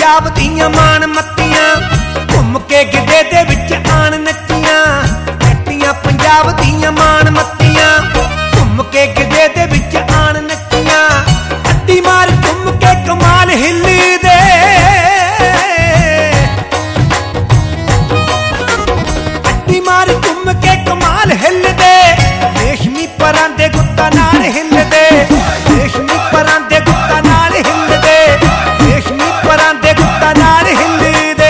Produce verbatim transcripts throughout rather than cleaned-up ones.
पंजाब दियां मान मत्तियां घूम के गिद्धे दे विच आन नच्चियां जट्टियां पंजाब दियां मान मत्तियां घूम के गिद्धे दे विच आन नच्चियां अड्डी मार घूम के कमाल हिल्ली दे अड्डी मार घूम के कमाल हिल दे रेशमी परां दे गुत्ता नाल हिल दे रेशमी परां दे गुत्ता नाल हिल दे रेशमी परां दे गुत्ता नाल हिल दे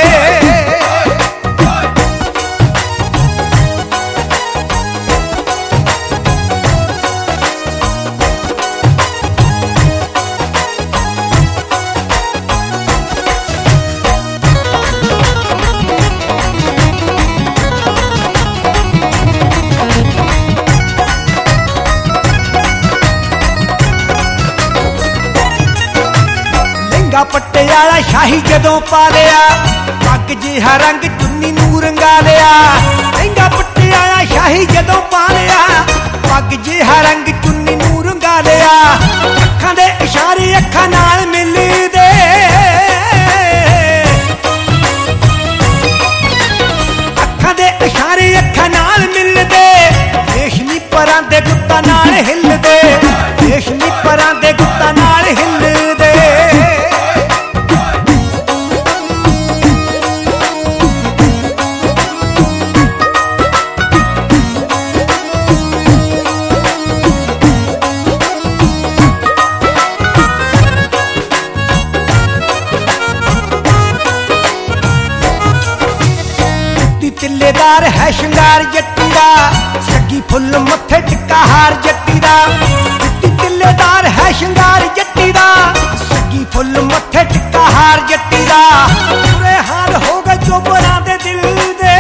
पटियाला शाही जदों पा लिया पग जिहा रंग चुन्नी नूं रंगा लिया लहंगा पटियाला शाही जदों पा लिया पग जिहा रंग चुन्नी नूं रंगा लिया अखां दे इशारे अखां नाल मिल दे अखां दे इशारे अखां नाल मिल दे रेशमी परां दे गुत्ता नाल हिल दे रेशमी परां दे गुत्ता नाल हिल दे तिल्लेदार है श्रृंगार जट्टी दा सगी फुल मत्थे टिक्का हार जट्टी दा तिल्लेदार है श्रृंगार जट्टी दा सगी फुल मत्थे टिक्का हार जट्टी दा बुरे हाल हो गए चोबरां दे दिल दे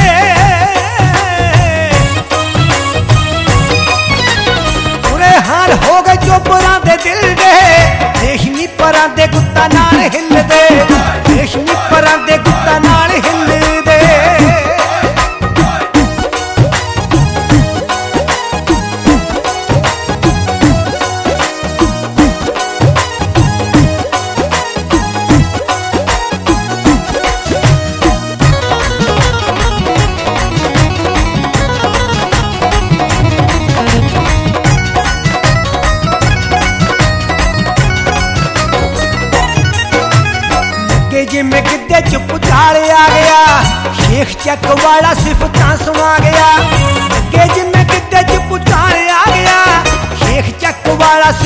बुरे हाल हो गए चोबरां दे दिल दे रेशमी परां दे गुत्ता नाल हिल दे रेशमी परां दे गुत्ता नाल हिल दे जिमें गिद्धे च पुचाल आ गया शेख चक वाला सिफतां सुना गया अगे जिमें गिद्धे च पुचाल आ गया शेख चक वाला